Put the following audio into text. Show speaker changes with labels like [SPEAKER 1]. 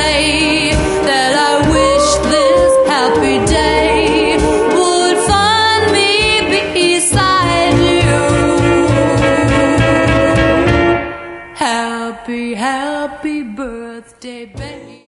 [SPEAKER 1] say that I wish this happy day would find me beside you. Happy, happy birthday, baby.